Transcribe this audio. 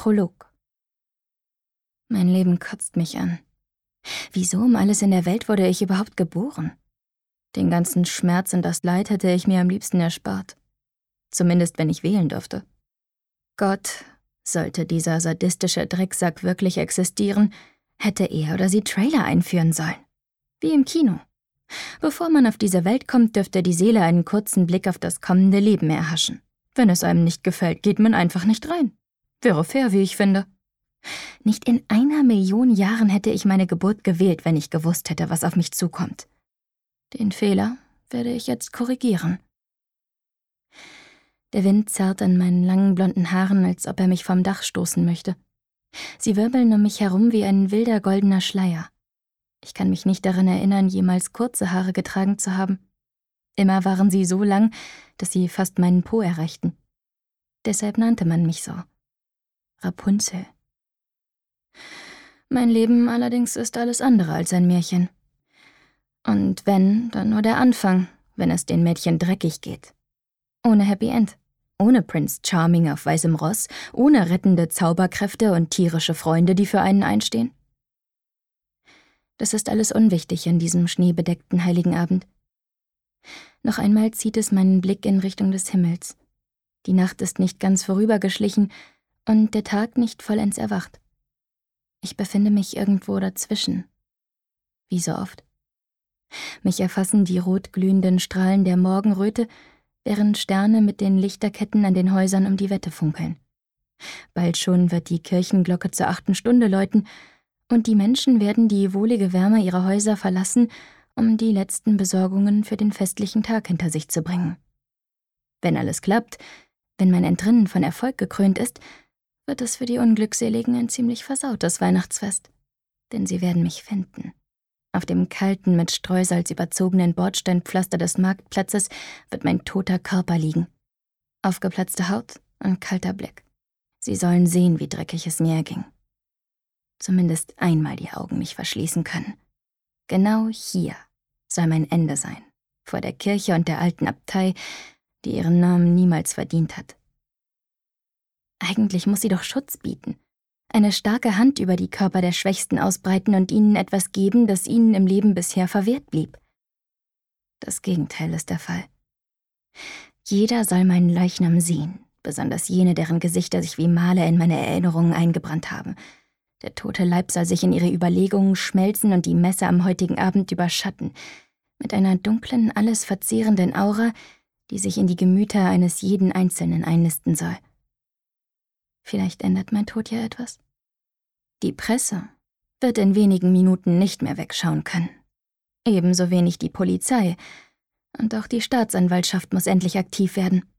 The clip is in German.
Prolog. Mein Leben kotzt mich an. Wieso um alles in der Welt wurde ich überhaupt geboren? Den ganzen Schmerz und das Leid hätte ich mir am liebsten erspart. Zumindest, wenn ich wählen durfte. Gott, sollte dieser sadistische Drecksack wirklich existieren, hätte er oder sie Trailer einführen sollen. Wie im Kino. Bevor man auf diese Welt kommt, dürfte die Seele einen kurzen Blick auf das kommende Leben erhaschen. Wenn es einem nicht gefällt, geht man einfach nicht rein. Wäre fair, wie ich finde. Nicht in 1.000.000 Jahren hätte ich meine Geburt gewählt, wenn ich gewusst hätte, was auf mich zukommt. Den Fehler werde ich jetzt korrigieren. Der Wind zerrt an meinen langen blonden Haaren, als ob er mich vom Dach stoßen möchte. Sie wirbeln um mich herum wie ein wilder goldener Schleier. Ich kann mich nicht daran erinnern, jemals kurze Haare getragen zu haben. Immer waren sie so lang, dass sie fast meinen Po erreichten. Deshalb nannte man mich so. Rapunzel. Mein Leben allerdings ist alles andere als ein Märchen. Und wenn, dann nur der Anfang, wenn es den Mädchen dreckig geht. Ohne Happy End. Ohne Prince Charming auf weißem Ross, ohne rettende Zauberkräfte und tierische Freunde, die für einen einstehen. Das ist alles unwichtig an diesem schneebedeckten heiligen Abend. Noch einmal zieht es meinen Blick in Richtung des Himmels. Die Nacht ist nicht ganz vorübergeschlichen und der Tag nicht vollends erwacht. Ich befinde mich irgendwo dazwischen. Wie so oft. Mich erfassen die rotglühenden Strahlen der Morgenröte, während Sterne mit den Lichterketten an den Häusern um die Wette funkeln. Bald schon wird die Kirchenglocke zur 8. Stunde läuten und die Menschen werden die wohlige Wärme ihrer Häuser verlassen, um die letzten Besorgungen für den festlichen Tag hinter sich zu bringen. Wenn alles klappt, wenn mein Entrinnen von Erfolg gekrönt ist, wird es für die Unglückseligen ein ziemlich versautes Weihnachtsfest. Denn sie werden mich finden. Auf dem kalten, mit Streusalz überzogenen Bordsteinpflaster des Marktplatzes wird mein toter Körper liegen. Aufgeplatzte Haut und kalter Blick. Sie sollen sehen, wie dreckig es mir erging. Zumindest einmal die Augen mich verschließen können. Genau hier soll mein Ende sein, vor der Kirche und der alten Abtei, die ihren Namen niemals verdient hat. Eigentlich muss sie doch Schutz bieten. Eine starke Hand über die Körper der Schwächsten ausbreiten und ihnen etwas geben, das ihnen im Leben bisher verwehrt blieb. Das Gegenteil ist der Fall. Jeder soll meinen Leichnam sehen, besonders jene, deren Gesichter sich wie Male in meine Erinnerungen eingebrannt haben. Der tote Leib soll sich in ihre Überlegungen schmelzen und die Messe am heutigen Abend überschatten, mit einer dunklen, alles verzehrenden Aura, die sich in die Gemüter eines jeden Einzelnen einnisten soll. Vielleicht ändert mein Tod ja etwas. Die Presse wird in wenigen Minuten nicht mehr wegschauen können. Ebenso wenig die Polizei. Und auch die Staatsanwaltschaft muss endlich aktiv werden.